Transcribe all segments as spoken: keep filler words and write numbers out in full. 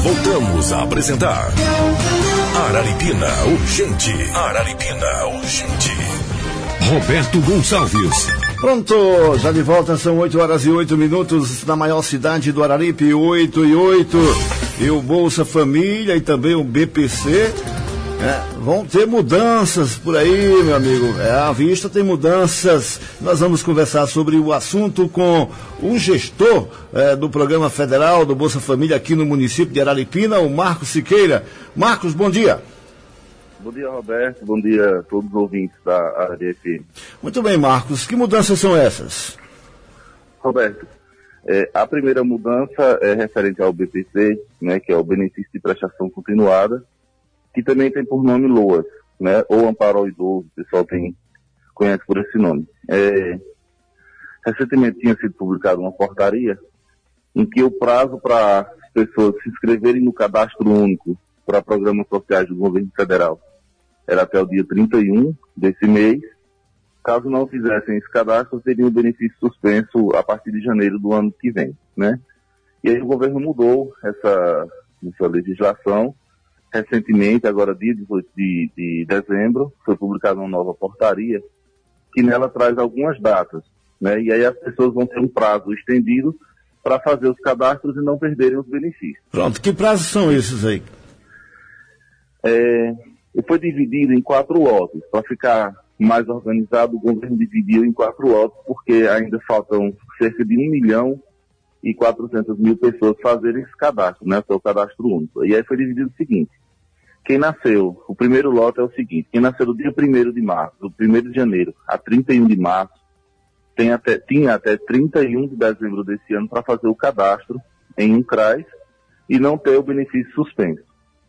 Voltamos a apresentar Araripina Urgente. Araripina Urgente. Roberto Gonçalves. Pronto, já de volta, são oito horas e oito minutos na maior cidade do Araripe, oito e oito. E o Bolsa Família e também o B P C é, vão ter mudanças por aí, meu amigo. É, à vista tem mudanças. Nós vamos conversar sobre o assunto com o gestor é, do Programa Federal do Bolsa Família aqui no município de Araripina, o Marcos Siqueira. Marcos, bom dia. Bom dia, Roberto. Bom dia a todos os ouvintes da Araripe. Muito bem, Marcos. Que mudanças são essas? Roberto, é, a primeira mudança é referente ao B P C, né, que é o Benefício de Prestação Continuada, que também tem por nome LOAS, né, ou Amparo ao Idoso, o pessoal tem, conhece por esse nome. É, recentemente tinha sido publicada uma portaria em que o prazo para as pessoas se inscreverem no cadastro único para programas sociais do governo federal era até o dia trinta e um desse mês. Caso não fizessem esse cadastro, teriam o benefício suspenso a partir de janeiro do ano que vem, né? E aí o governo mudou essa, essa legislação recentemente, agora dia dezoito de, de dezembro, foi publicada uma nova portaria que nela traz algumas datas, né? E aí as pessoas vão ter um prazo estendido para fazer os cadastros e não perderem os benefícios. Pronto, que prazos são esses aí? É, foi dividido em quatro lotes. Para ficar mais organizado, o governo dividiu em quatro lotes, porque ainda faltam cerca de um milhão e quatrocentas mil pessoas fazerem esse cadastro, né? Seu cadastro único. E aí foi dividido o seguinte: quem nasceu, o primeiro lote é o seguinte, quem nasceu do dia primeiro de março, do primeiro de janeiro a trinta e um de março, tem até, tinha até trinta e um de dezembro desse ano para fazer o cadastro em um CRAS e não ter o benefício suspenso.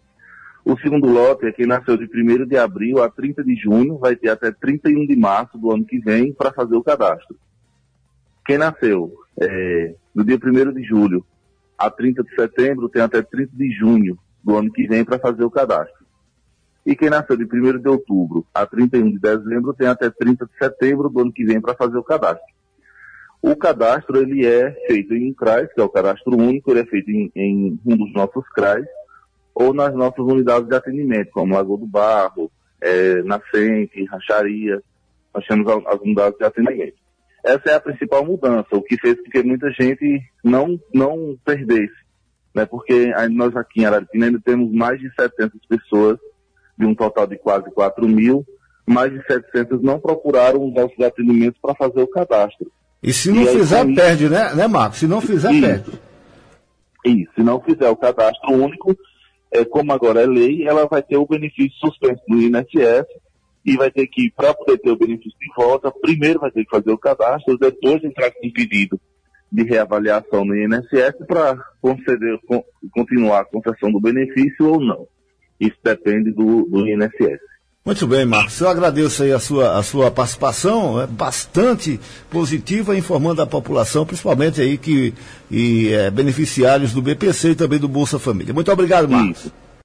O segundo lote é quem nasceu de primeiro de abril a trinta de junho, vai ter até trinta e um de março do ano que vem para fazer o cadastro. Quem nasceu é, do dia primeiro de julho a trinta de setembro tem até trinta de junho do ano que vem para fazer o cadastro. E quem nasceu de primeiro de outubro a trinta e um de dezembro tem até trinta de setembro do ano que vem para fazer o cadastro. O cadastro ele é feito em um CRAS, que é o cadastro único, ele é feito em, em um dos nossos CRAS, ou nas nossas unidades de atendimento, como Lagoa do Barro, é, Nascente, Rancharia, nós temos as unidades de atendimento. Essa é a principal mudança, o que fez com que muita gente não, não perdesse, né? Porque nós aqui em Araripina ainda temos mais de setecentas pessoas, de um total de quase quatro mil, mais de setecentas não procuraram os nossos atendimentos para fazer o cadastro. E se não e fizer, aí, perde, né, né, Marcos? Se não fizer, isso, perde. Isso, se não fizer o cadastro único, é, como agora é lei, ela vai ter o benefício suspenso no I N S S e vai ter que, para poder ter o benefício de volta, primeiro vai ter que fazer o cadastro, depois entrar com um pedido de reavaliação no I N S S para conceder, con, continuar a concessão do benefício ou não. Isso depende do, do I N S S. Muito bem, Marcos. Eu agradeço aí a sua, a sua participação, é bastante positiva, informando a população, principalmente aí que e, é, beneficiários do B P C e também do Bolsa Família. Muito obrigado, Marcos. Isso.